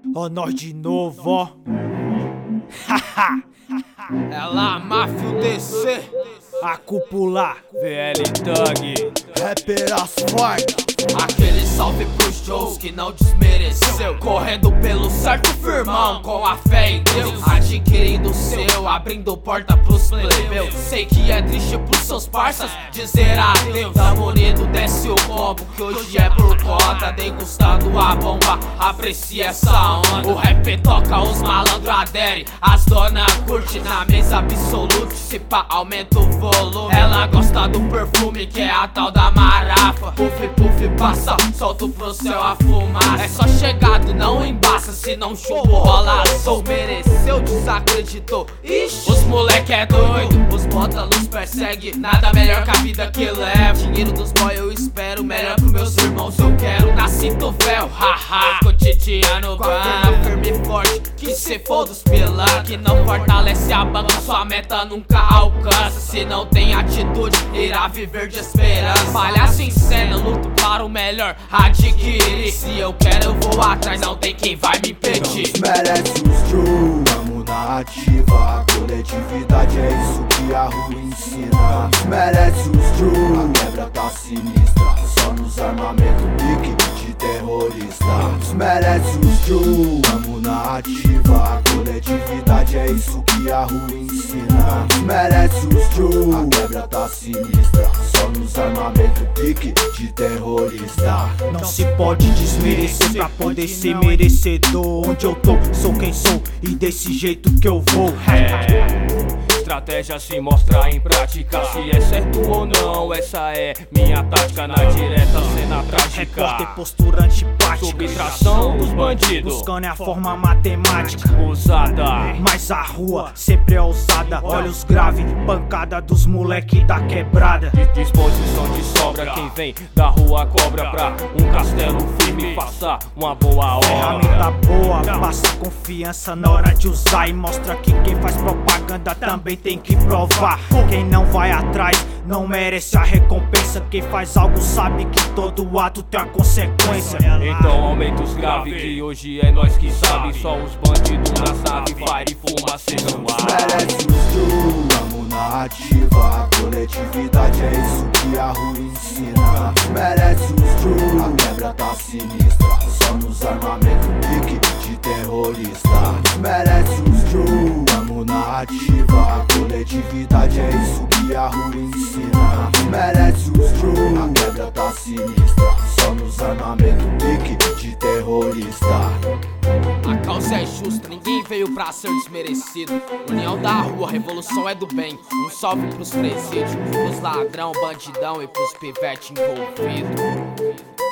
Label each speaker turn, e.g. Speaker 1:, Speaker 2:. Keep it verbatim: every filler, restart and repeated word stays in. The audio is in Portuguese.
Speaker 1: Ó nós de novo, ó.
Speaker 2: Ela, máfia D C,
Speaker 1: A cúpula, V L Thug,
Speaker 3: Rapper Asphalt.
Speaker 2: aquele salve pros Joes que não desmereceu, correndo pelo certo firmão, com a fé em Deus, adquirindo o seu, abrindo porta pros plebeus. Sei que é triste pros seus parças dizer adeus. Tamo unido, desce o combo, que hoje é por conta, degustando a bomba, aprecia essa onda. O rap toca, os malandros aderem, as dona curte na mesa absolute, se pá aumenta o volume. Ela gosta do perfume que é a tal da marafa, puff puff passa, solto pro céu a fumaça. É só chegado, não embaça, se não chumbo rola azul. Mereceu, desacreditou, ixi, os moleque é doido, os bota luz persegue, nada melhor que a vida que leva. Dinheiro dos boy eu espero, melhor pro meus irmãos eu quero. Nasci do véu, haha, cotidiano bom, firme e forte, que se for dos pilar, que não fortalece a banca, sua meta nunca alcança. Se não tem atitude, irá viver de esperança. Palhaço em cena, luto para o melhor adquirir. Se eu quero eu vou atrás, não tem quem vai me impedir.
Speaker 3: Merece os true, vamos na ativa. A coletividade é isso que a rua ensina. Merece os true, a quebra tá sinistra, só nos armamentos pique de terrorista. Merece os true, vamos na ativa. A coletividade é isso que a rua ensina. Merece os true, a quebra tá sinistra, só nos armamentos pique de terrorista.
Speaker 1: não se pode desmerecer pra poder ser merecedor. Onde eu tô, sou quem sou e desse jeito que eu vou.
Speaker 4: Estratégia se mostra em prática, se é certo ou não, essa é minha tática. Na direta, cena trágica,
Speaker 1: Repórter postura antipática,
Speaker 4: subtração dos bandidos,
Speaker 1: buscando é a forma matemática
Speaker 4: usada.
Speaker 1: mas a rua sempre é ousada. Olha os grave, pancada dos moleque da quebrada.
Speaker 4: Disposição de sobra, quem vem da rua cobra pra um castelo firme, faça uma boa obra.
Speaker 1: Ferramenta boa, passa confiança na hora de usar e mostra que quem faz propaganda também tem que provar. Quem não vai atrás não merece a recompensa. Quem faz algo sabe que todo ato tem a consequência.
Speaker 4: Então aumenta os grave, que hoje é nós que sabe. Só os bandidos na nave, fire e fumaça no ar.
Speaker 3: Merece os true, vamos na ativa. A coletividade é isso que a rua ensina. Merece os true, a quebra tá sinistra, só nos armamentos pique de terrorista. Merece os true, vamos na ativa. A coletividade é isso que a rua ensina. Merece os true, a quebra tá sinistra, só nos armamentos pique de terrorista.
Speaker 2: A causa é justa, ninguém veio pra ser desmerecido. União da rua, revolução é do bem. Um salve pros presídios, pros ladrão, bandidão e pros pivete envolvidos.